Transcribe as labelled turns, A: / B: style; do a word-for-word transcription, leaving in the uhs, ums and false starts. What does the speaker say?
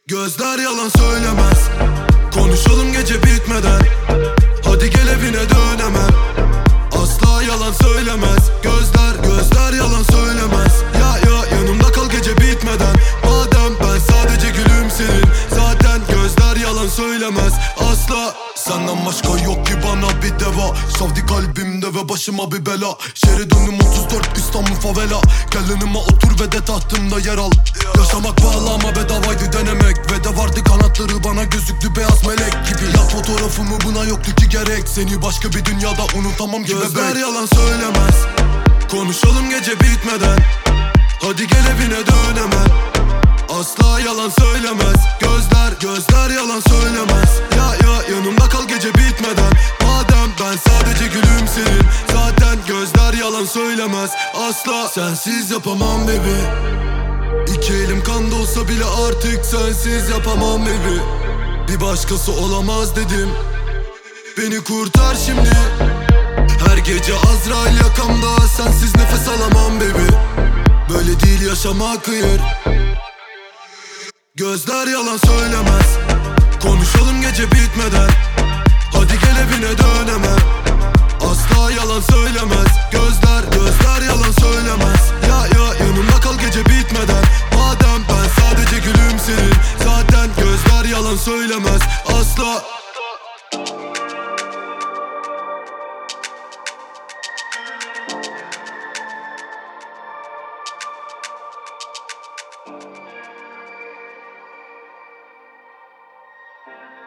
A: Gözler yalan söylemez. Konuşalım gece bitmeden. Hadi gel evine dön hemen. Asla yalan söylemez. Gözler, gözler yalan söylemez. Ya ya yanımda kal gece bitmeden. Madem ben sadece gülüm senin. Zaten gözler yalan söylemez. Asla. Senden başka yok ki bana bir deva. Savdi kalbimde ve başıma bir bela. Şehre döndüm otuz dört İstanbul favela. Gel yanıma otur ve de tahtımda yer al. Yaşamak pahalı ama bedavaydı denemek. Ve de vardı kanatları bana gözüktü beyaz melek gibi. Yap fotoğrafımı buna yoktu ki gerek. Seni başka bir dünyada unutamam ki bebek. Gözler yalan söylemez. Konuşalım gece bitmeden. Hadi gel evine dön hemen. Asla yalan söylemez. Gözler, gözler yalan söylemez. Ya ya yanımda kal gece bitmeden. Madem ben sadece gülüm senin. Zaten gözler yalan söylemez. Asla sensiz yapamam baby. İki elim kanda olsa bile artık sensiz yapamam baby. Bir başkası olamaz dedim. Beni kurtar şimdi. Her gece Azrail yakamda. Sensiz nefes alamam baby. Böyle değil yaşamak hayır. Gözler yalan söylemez. Konuşalım gece bitmeden. Hadi gel evine dön hemen. Asla yalan söylemez. Gözler, gözler yalan söylemez. Ya ya yanımda kal gece bitmeden. Madem ben sadece gülüm senin. Zaten gözler yalan söylemez. Asla.
B: Thank you.